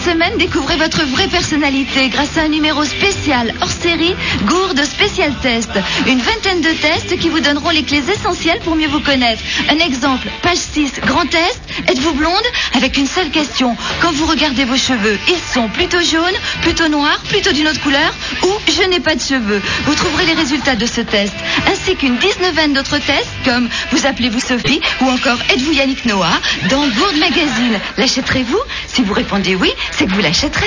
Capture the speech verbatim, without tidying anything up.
semaine, découvrez votre vraie personnalité grâce à un numéro spécial hors série, Gourde Spécial Test. Une vingtaine de tests qui vous donneront les clés essentielles pour mieux vous connaître. Un exemple, page six, grand test. Êtes-vous blonde? Avec une seule question. Quand vous regardez vos cheveux, ils sont plutôt jaunes, plutôt noirs, plutôt d'une autre couleur ou je n'ai pas de cheveux. Vous trouverez les résultats de ce test, ainsi qu'une dix-neuvaine d'autres tests comme vous appelez-vous Sophie ou encore êtes-vous Yannick Noah dans Gourde Magazine. L'achèterez-vous? Si vous répondez oui, c'est que vous l'achèterez.